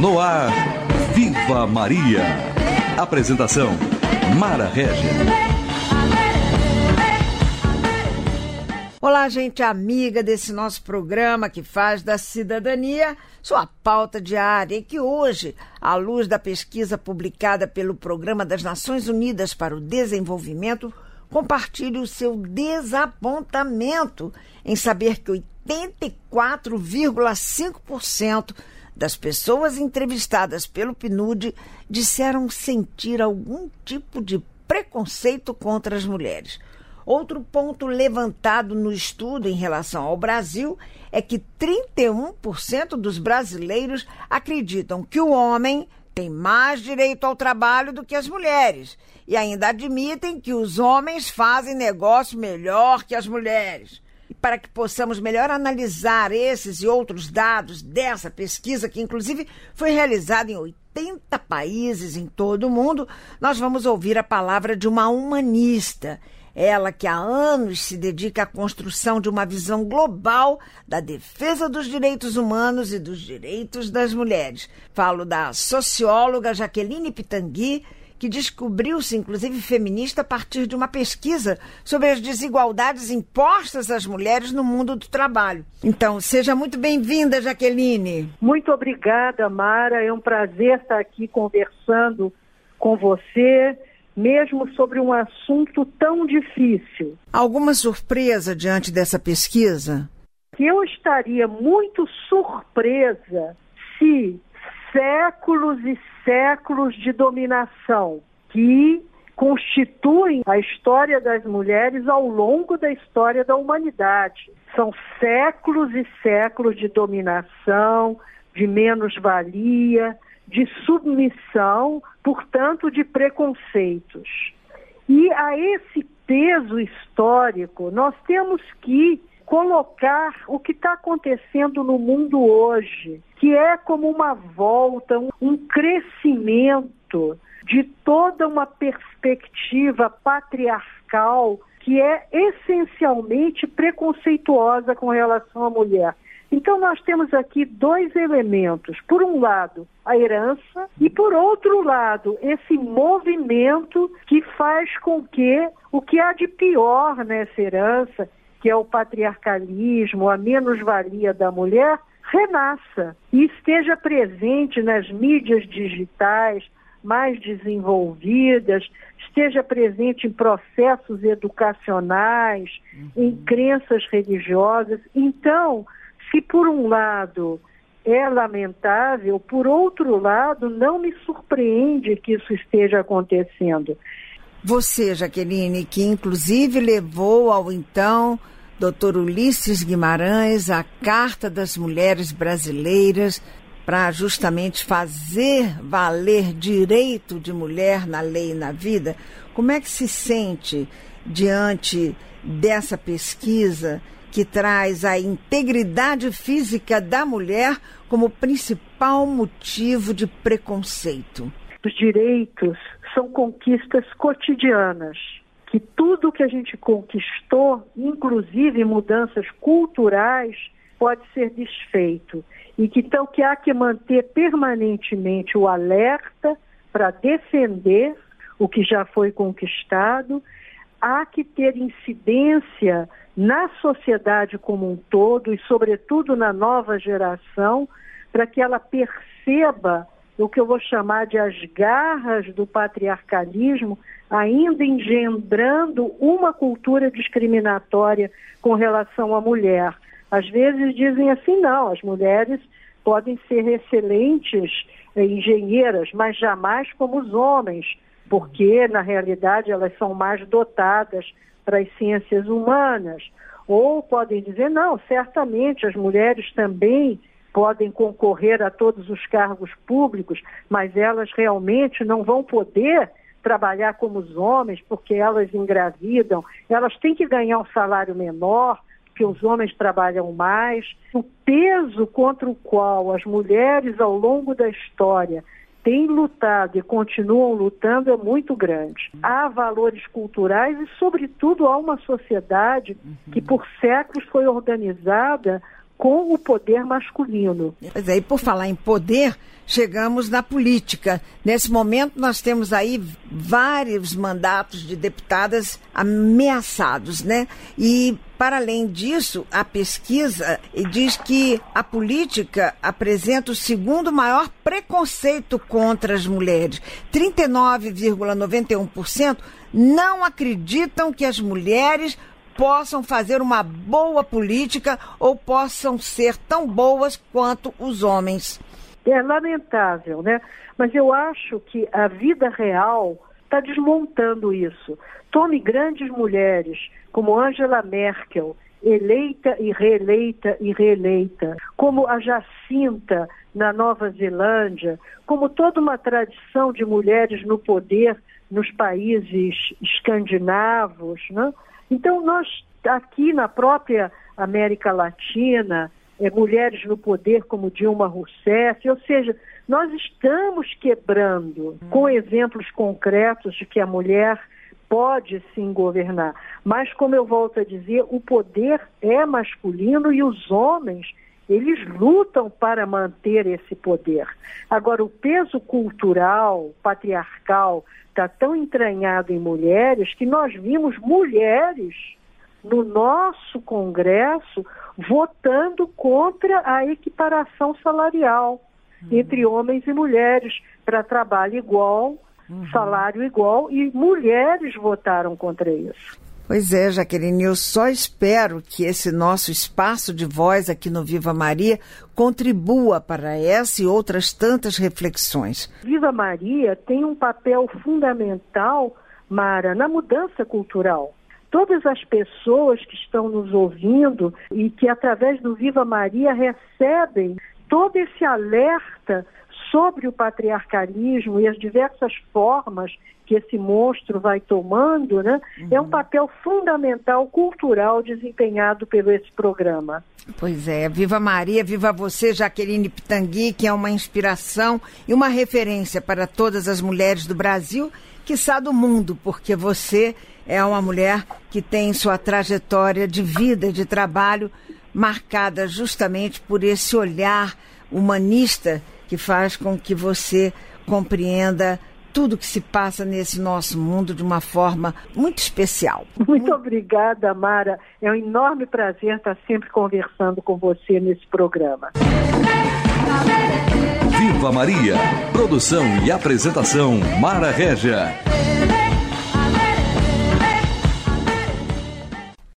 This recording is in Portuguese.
No ar, Viva Maria. Apresentação, Mara Régia. Olá, gente amiga desse nosso programa que faz da cidadania sua pauta diária e que hoje, à luz da pesquisa publicada pelo Programa das Nações Unidas para o Desenvolvimento, compartilhe o seu desapontamento em saber que 84,5% das pessoas entrevistadas pelo PNUD disseram sentir algum tipo de preconceito contra as mulheres. Outro ponto levantado no estudo em relação ao Brasil é que 31% dos brasileiros acreditam que o homem tem mais direito ao trabalho do que as mulheres e ainda admitem que os homens fazem negócio melhor que as mulheres. E para que possamos melhor analisar esses e outros dados dessa pesquisa, que inclusive foi realizada em 80 países em todo o mundo, nós vamos ouvir a palavra de uma humanista. Ela que há anos se dedica à construção de uma visão global da defesa dos direitos humanos e dos direitos das mulheres. Falo da socióloga Jaqueline Pitangui, que descobriu-se, inclusive, feminista a partir de uma pesquisa sobre as desigualdades impostas às mulheres no mundo do trabalho. Então, seja muito bem-vinda, Jaqueline. Muito obrigada, Mara. É um prazer estar aqui conversando com você, mesmo sobre um assunto tão difícil. Alguma surpresa diante dessa pesquisa? Eu estaria muito surpresa se séculos e séculos de dominação que constituem a história das mulheres ao longo da história da humanidade. São séculos e séculos de dominação, de menos-valia, de submissão, portanto, de preconceitos. E a esse peso histórico, nós temos que colocar o que está acontecendo no mundo hoje, que é como uma volta, um crescimento de toda uma perspectiva patriarcal que é essencialmente preconceituosa com relação à mulher. Então nós temos aqui dois elementos. Por um lado, a herança e por outro lado, esse movimento que faz com que o que há de pior nessa herança, que é o patriarcalismo, a menos-valia da mulher, renasça e esteja presente nas mídias digitais mais desenvolvidas, esteja presente em processos educacionais, em crenças religiosas. Então, se por um lado é lamentável, por outro lado não me surpreende que isso esteja acontecendo. Você, Jaqueline, que inclusive levou ao então Dr. Ulisses Guimarães a Carta das Mulheres Brasileiras para justamente fazer valer direito de mulher na lei e na vida, como é que se sente diante dessa pesquisa que traz a integridade física da mulher como principal motivo de preconceito? Os direitos são conquistas cotidianas, que tudo que a gente conquistou, inclusive mudanças culturais, pode ser desfeito. E que então que há que manter permanentemente o alerta para defender o que já foi conquistado, há que ter incidência na sociedade como um todo e, sobretudo, na nova geração, para que ela perceba o que eu vou chamar de as garras do patriarcalismo, ainda engendrando uma cultura discriminatória com relação à mulher. Às vezes dizem assim, não, as mulheres podem ser excelentes engenheiras, mas jamais como os homens, porque, na realidade, elas são mais dotadas para as ciências humanas. Ou podem dizer, não, certamente as mulheres também podem concorrer a todos os cargos públicos, mas elas realmente não vão poder trabalhar como os homens porque elas engravidam, elas têm que ganhar um salário menor, porque os homens trabalham mais. O peso contra o qual as mulheres ao longo da história têm lutado e continuam lutando é muito grande. Há valores culturais e, sobretudo, há uma sociedade que por séculos foi organizada com o poder masculino. Pois é, e por falar em poder, chegamos na política. Nesse momento nós temos aí vários mandatos de deputadas ameaçados, né? E, para além disso, a pesquisa diz que a política apresenta o segundo maior preconceito contra as mulheres. 39,91% não acreditam que as mulheres possam fazer uma boa política ou possam ser tão boas quanto os homens. É lamentável, né? Mas eu acho que a vida real está desmontando isso. Tome grandes mulheres como Angela Merkel, eleita e reeleita, como a Jacinta na Nova Zelândia, como toda uma tradição de mulheres no poder nos países escandinavos, né? Então, nós aqui na própria América Latina, mulheres no poder como Dilma Rousseff, ou seja, nós estamos quebrando com exemplos concretos de que a mulher pode sim governar. Mas, como eu volto a dizer, o poder é masculino e os homens, eles lutam para manter esse poder. Agora, o peso cultural, patriarcal, está tão entranhado em mulheres que nós vimos mulheres no nosso Congresso votando contra a equiparação salarial entre homens e mulheres para trabalho igual, salário igual, e mulheres votaram contra isso. Pois é, Jaqueline, eu só espero que esse nosso espaço de voz aqui no Viva Maria contribua para essa e outras tantas reflexões. Viva Maria tem um papel fundamental, Mara, na mudança cultural. Todas as pessoas que estão nos ouvindo e que através do Viva Maria recebem todo esse alerta sobre o patriarcalismo e as diversas formas que esse monstro vai tomando, né? É um papel fundamental cultural desempenhado pelo esse programa. Pois é, viva Maria, viva você, Jaqueline Pitangui, que é uma inspiração e uma referência para todas as mulheres do Brasil, quiçá do mundo, porque você é uma mulher que tem sua trajetória de vida, de trabalho, marcada justamente por esse olhar humanista que faz com que você compreenda tudo que se passa nesse nosso mundo de uma forma muito especial. Muito obrigada, Mara. É um enorme prazer estar sempre conversando com você nesse programa. Viva Maria. Produção e apresentação, Mara Régia.